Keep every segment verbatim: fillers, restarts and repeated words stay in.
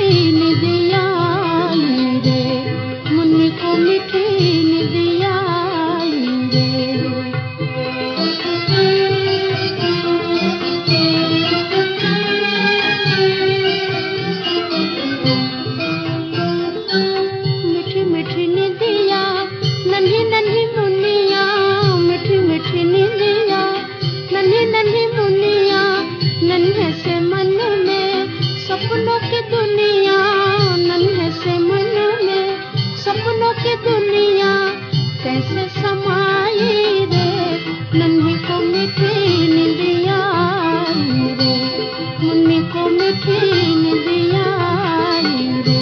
निदिया रे, मुन्नी को मीठी निदिया रे। मीठी मीठी निदिया नन्ही नन्ही मुनिया, मीठी मीठी निदिया नन्ही नन्ही मुनिया, नन्हे से मन में सपनों की दुनिया, नन्हे से मन में सपनों की दुनिया कैसे समाई रे, नन्ही को मीठी निदिया रे, मुन्नी को मीठी निदिया रे।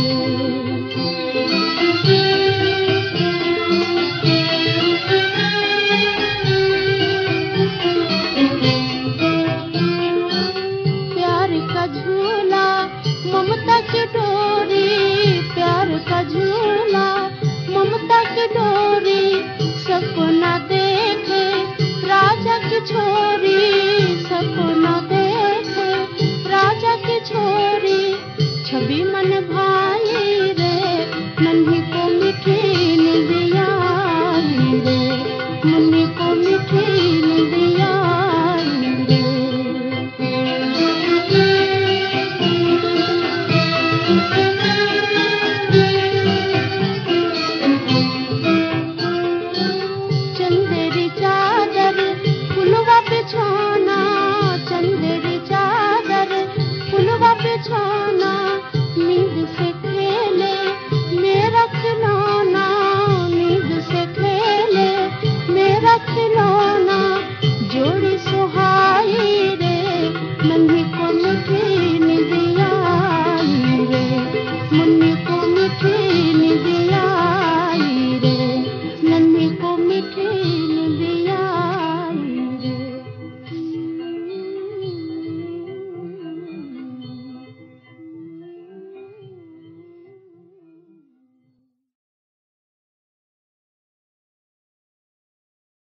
प्यार का झूला ममता की डोरी, प्यार का झूला ममता की डोरी, सपना देखे राजा की छोरी, सपना देखे राजा की छोरी, छवि मन भाई रे, नन्ही को मीठी निदिया रे, मुन्नी को मीठी निदिया रे।